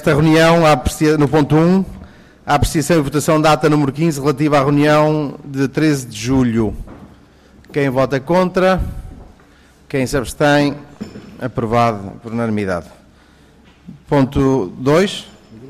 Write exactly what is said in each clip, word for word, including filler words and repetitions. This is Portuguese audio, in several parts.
Nesta reunião, no ponto um, a apreciação e votação da ata número quinze, relativa à reunião de treze de julho. Quem vota contra? Quem se abstém? Aprovado por unanimidade. Ponto dois.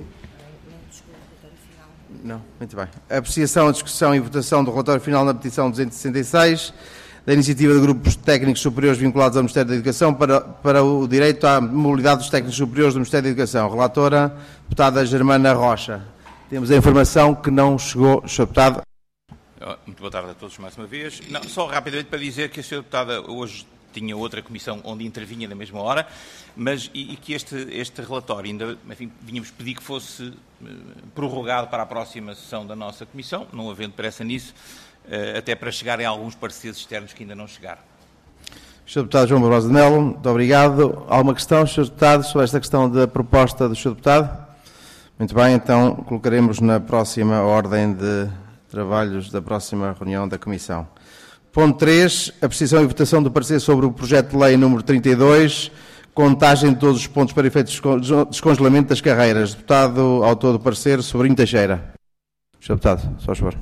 Não, muito bem. A apreciação, a discussão e votação do relatório final na petição duzentos e sessenta e seis, da iniciativa de grupos técnicos superiores vinculados ao Ministério da Educação para, para o direito à mobilidade dos técnicos superiores do Ministério da Educação. Relatora, deputada Germana Rocha. Temos a informação que não chegou, senhor Deputado. Muito boa tarde a todos mais uma vez. Não, só rapidamente para dizer que a senhora Deputada hoje tinha outra comissão onde intervinha na mesma hora, mas e, e que este, este relatório ainda, enfim, vínhamos pedir que fosse uh, prorrogado para a próxima sessão da nossa comissão, não havendo pressa nisso, uh, até para chegarem alguns pareceres externos que ainda não chegaram. senhor Deputado João Barbosa de Melo, muito obrigado. Alguma questão, senhor Deputado, sobre esta questão da proposta do senhor Deputado? Muito bem, então colocaremos na próxima ordem de trabalhos da próxima reunião da Comissão. Ponto três, apreciação e votação do parecer sobre o projeto de lei número trinta e dois, contagem de todos os pontos para efeitos de descongelamento das carreiras. Deputado, autor do parecer, Sobrinho Teixeira. senhor Deputado, só favor.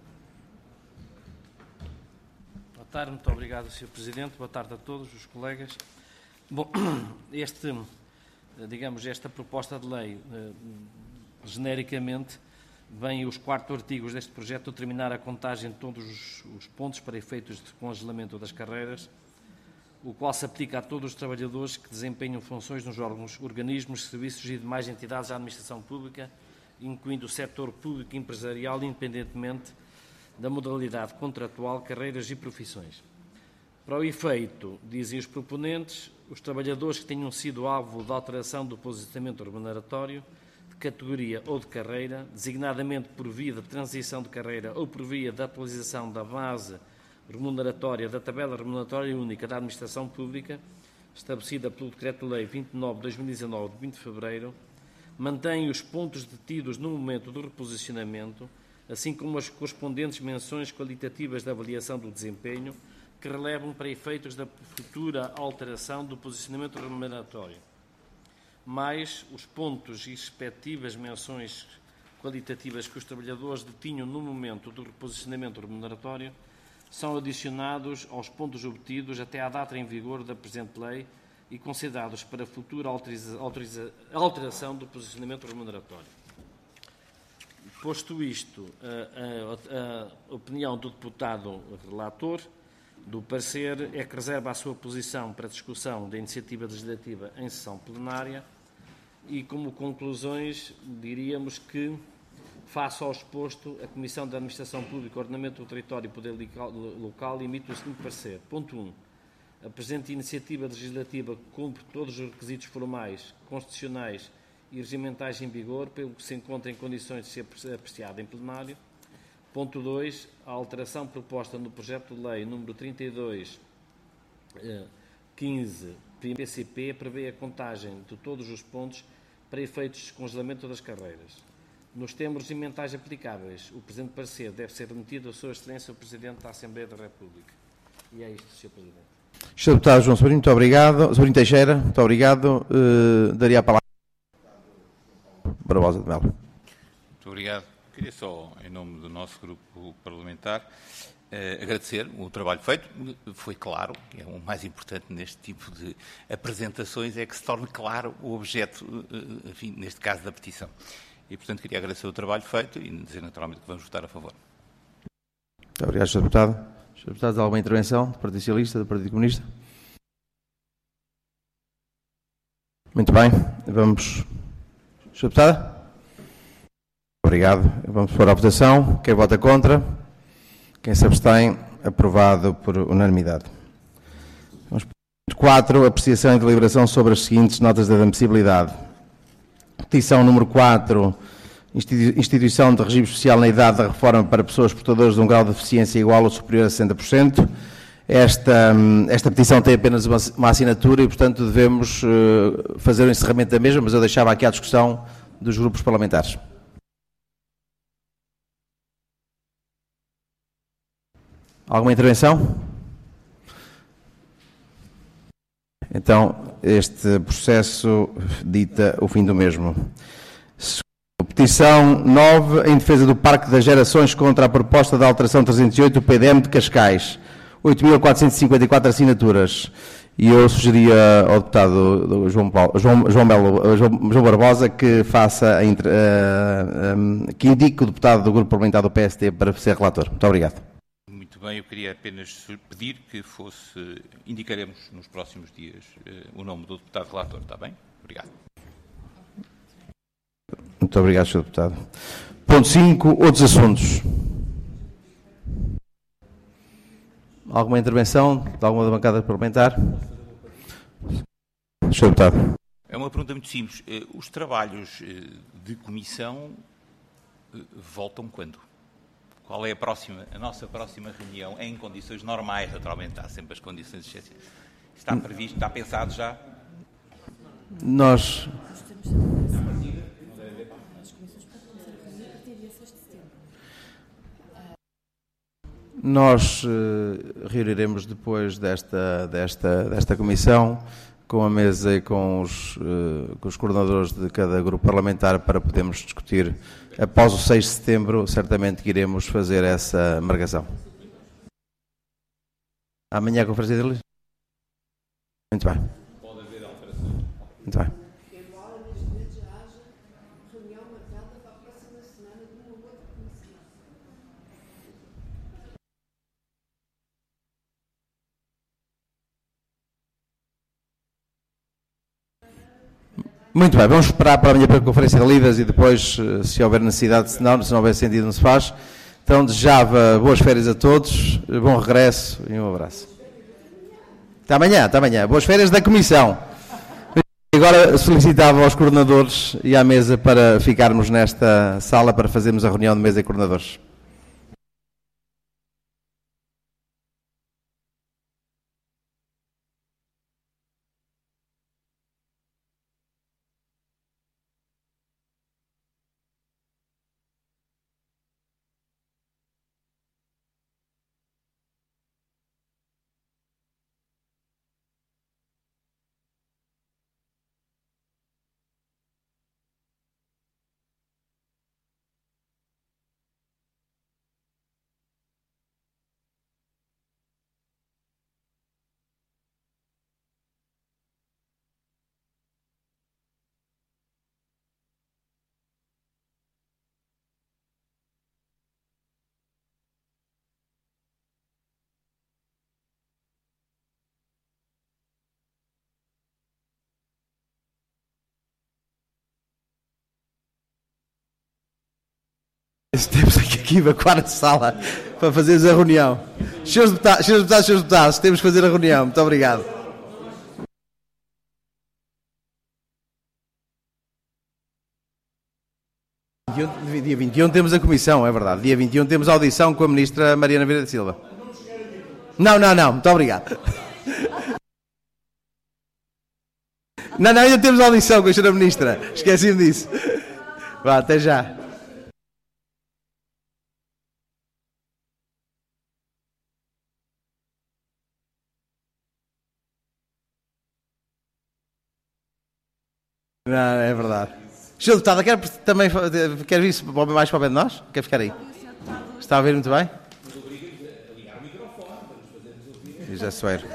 Boa tarde, muito obrigado, senhor Presidente. Boa tarde a todos os colegas. Bom, este, digamos, esta proposta de lei, genericamente, vem os quatro artigos deste projeto determinar a contagem de todos os, os pontos para efeitos de congelamento das carreiras, o qual se aplica a todos os trabalhadores que desempenham funções nos órgãos, organismos, serviços e demais entidades da administração pública, incluindo o setor público e empresarial, independentemente da modalidade contratual, carreiras e profissões. Para o efeito, dizem os proponentes, os trabalhadores que tenham sido alvo de alteração do posicionamento remuneratório de categoria ou de carreira, designadamente por via de transição de carreira ou por via de atualização da base remuneratória da tabela remuneratória única da Administração Pública, estabelecida pelo Decreto-Lei vinte e nove barra dois mil e dezanove, de vinte de fevereiro, mantém os pontos detidos no momento do reposicionamento, assim como as correspondentes menções qualitativas da avaliação do desempenho, que relevam para efeitos da futura alteração do posicionamento remuneratório, mais os pontos e respectivas menções qualitativas que os trabalhadores detinham no momento do reposicionamento remuneratório, são adicionados aos pontos obtidos até à data em vigor da presente lei e considerados para futura autoriza, autoriza, alteração do posicionamento remuneratório. Posto isto, a, a, a opinião do deputado relator do parecer é que reserva a sua posição para discussão da iniciativa legislativa em sessão plenária e, como conclusões, diríamos que, face ao exposto, a Comissão da Administração Pública, Ordenamento do Território e Poder Local emite o seguinte parecer. Ponto um. A presente iniciativa legislativa cumpre todos os requisitos formais, constitucionais e regimentais em vigor, pelo que se encontra em condições de ser apreciada em plenário. Ponto dois. A alteração proposta no projeto de lei número trinta e dois, quinze, P C P, prevê a contagem de todos os pontos para efeitos de descongelamento das carreiras. Nos termos regimentais aplicáveis, o presente parecer deve ser remetido à Sua Excelência o Presidente da Assembleia da República. E é isto, senhor Presidente. senhor Deputado João Sobrinho, muito obrigado. Sobrinho Teixeira, muito obrigado. Uh, daria a palavra Barbosa de Melo. Muito obrigado. Queria só, em nome do nosso grupo parlamentar, eh, agradecer o trabalho feito. Foi claro, que é o mais importante neste tipo de apresentações, é que se torne claro o objeto, eh, enfim, neste caso da petição. E, portanto, queria agradecer o trabalho feito e dizer naturalmente que vamos votar a favor. Muito obrigado, senhor Deputado. senhor Deputado, alguma intervenção do Partido Socialista, do Partido Comunista? Muito bem, vamos... senhor Deputado? Obrigado. Vamos para a votação. Quem vota contra? Quem se abstém? Aprovado por unanimidade. Vamos para o quatro. Apreciação e deliberação sobre as seguintes notas de admissibilidade. Petição número quatro. Instituição de regime especial na idade da reforma para pessoas portadoras de um grau de deficiência igual ou superior a sessenta por cento. Esta, esta petição tem apenas uma, uma assinatura e, portanto, devemos uh, fazer o encerramento da mesma, mas eu deixava aqui a discussão dos grupos parlamentares. Alguma intervenção? Então, este processo dita o fim do mesmo. Petição nove, em defesa do Parque das Gerações contra a proposta da alteração trezentos e oito do P D M de Cascais. oito mil quatrocentas e cinquenta e quatro assinaturas. E eu sugeria ao deputado João, Paulo, João, João, Belo, João, João Barbosa que faça, a, uh, um, que indique o deputado do Grupo Parlamentar do P S D para ser relator. Muito obrigado. Muito bem, eu queria apenas pedir que fosse, indicaremos nos próximos dias uh, o nome do deputado relator, está bem? Obrigado. Muito obrigado, senhor Deputado. Ponto cinco. Outros assuntos. Alguma intervenção de alguma da bancada parlamentar? senhor Deputado. É uma pergunta muito simples. Os trabalhos de comissão voltam quando? Qual é a próxima, a nossa próxima reunião? Em condições normais, naturalmente, há sempre as condições de exceção. Está previsto, está pensado já? Nós... Nós uh, reuniremos depois desta, desta, desta comissão com a mesa e com os, uh, com os coordenadores de cada grupo parlamentar para podermos discutir. Após o seis de setembro, certamente que iremos fazer essa marcação. Amanhã a conferência de líderes? Muito bem. Pode haver alterações. Muito bem. Muito bem, vamos esperar para amanhã para a conferência de líderes e depois, se houver necessidade, se não, se não houver sentido, não se faz. Então, desejava boas férias a todos, bom regresso e um abraço. Até amanhã, até amanhã. Boas férias da Comissão. Agora solicitava aos coordenadores e à mesa para ficarmos nesta sala para fazermos a reunião de mesa e coordenadores. Temos aqui que evacuar a sala para fazermos a reunião. Senhores deputados, senhores deputados, senhores deputados, temos que fazer a reunião. Muito obrigado. Dia vinte e um temos a comissão, é verdade. Dia vinte e um temos a audição com a ministra Mariana Vieira da Silva. Não, não, não. Muito obrigado. Não, não, ainda temos a audição com a senhora ministra. Esqueci-me disso. Vá, até já. Não, é verdade. senhor Deputada, quer também quer vir mais para o pé de nós? Quer ficar aí? Está a ouvir muito bem? José Soeiro.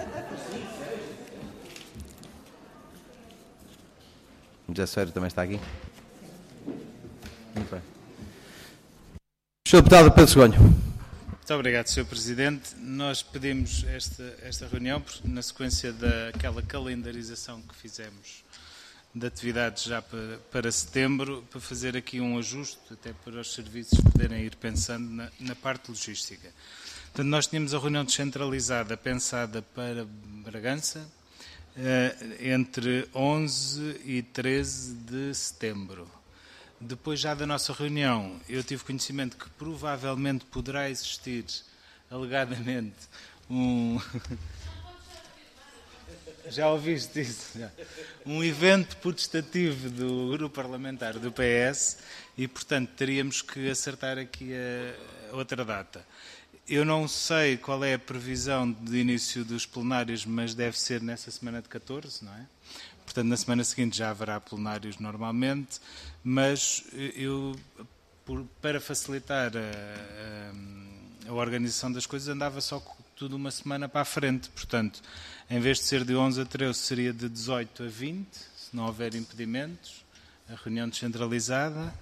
José Soeiro também está aqui. Muito bem. senhor Deputado Pedro Segonho. Muito obrigado, senhor Presidente. Nós pedimos esta, esta reunião na sequência daquela calendarização que fizemos de atividades já para, para setembro, para fazer aqui um ajuste, até para os serviços poderem ir pensando na, na parte logística. Portanto, nós tínhamos a reunião descentralizada pensada para Bragança eh, entre onze e treze de setembro. Depois já da nossa reunião, eu tive conhecimento que provavelmente poderá existir, alegadamente, um... Já ouviste isso? Já. Um evento protestativo do grupo parlamentar do P S e, portanto, teríamos que acertar aqui a outra data. Eu não sei qual é a previsão de início dos plenários, mas deve ser nessa semana de catorze, não é? portanto na semana seguinte já haverá plenários normalmente, mas eu, por, para facilitar a, a, a organização das coisas, andava só tudo uma semana para a frente, portanto, em vez de ser de onze a treze, seria de dezoito a vinte, se não houver impedimentos, a reunião descentralizada.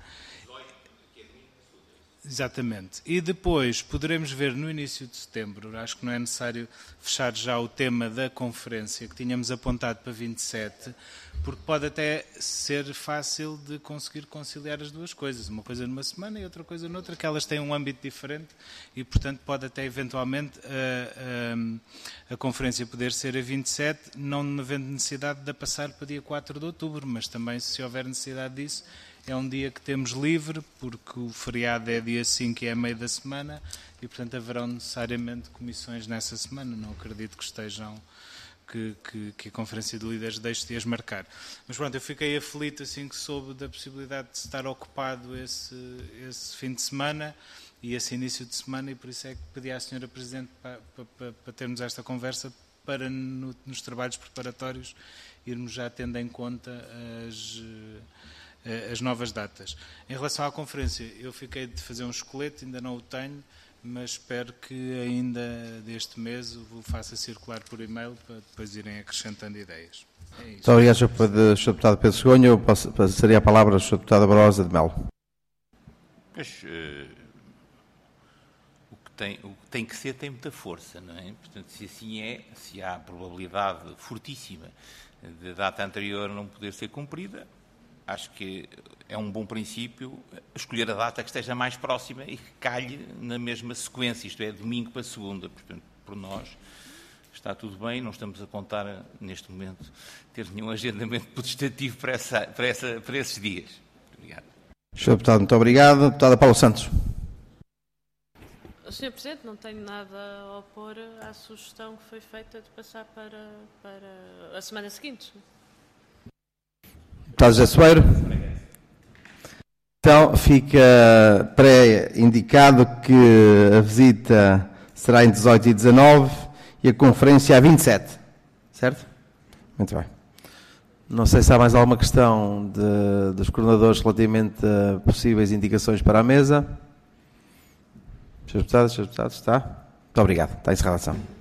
Exatamente. E depois poderemos ver no início de setembro, acho que não é necessário fechar já o tema da conferência que tínhamos apontado para vinte e sete, porque pode até ser fácil de conseguir conciliar as duas coisas, uma coisa numa semana e outra coisa noutra, que elas têm um âmbito diferente e, portanto, pode até eventualmente a, a, a conferência poder ser a vinte e sete, não havendo necessidade de a passar para dia quatro de outubro, mas também se houver necessidade disso, é um dia que temos livre, porque o feriado é dia cinco e é meio da semana, e portanto haverão necessariamente comissões nessa semana. Não acredito que estejam, que, que, que a Conferência de Líderes deixe de as marcar. Mas pronto, eu fiquei aflito assim que soube da possibilidade de estar ocupado esse, esse fim de semana e esse início de semana, e por isso é que pedi à senhora Presidente para, para, para termos esta conversa, para no, nos trabalhos preparatórios irmos já tendo em conta as... as novas datas. Em relação à conferência, eu fiquei de fazer um esqueleto, ainda não o tenho, mas espero que ainda deste mês o faça circular por e-mail para depois irem acrescentando ideias. É isso. Muito obrigado, senhor Deputado Pedro Cegonha. Eu passaria a palavra ao senhor Deputado Barbosa de Melo. Mas, uh, o, que tem, o que tem que ser tem muita força, não é? Portanto, se assim é, se há probabilidade fortíssima de data anterior não poder ser cumprida, acho que é um bom princípio escolher a data que esteja mais próxima e que calhe na mesma sequência, isto é, domingo para segunda. Portanto, por nós está tudo bem, não estamos a contar neste momento ter nenhum agendamento potestativo para, essa, para, essa, para esses dias. Obrigado. senhor Deputado, muito obrigado. Deputada Paula Santos. senhor Presidente, não tenho nada a opor à sugestão que foi feita de passar para, para a semana seguinte. Deputado José Soeiro. Então, fica pré-indicado que a visita será em dezoito e dezanove e a conferência a vinte e sete. Certo? Muito bem. Não sei se há mais alguma questão de, dos coordenadores relativamente a possíveis indicações para a mesa. senhor Deputado, senhor Deputado, está? Muito obrigado. Está encerrada a sessão.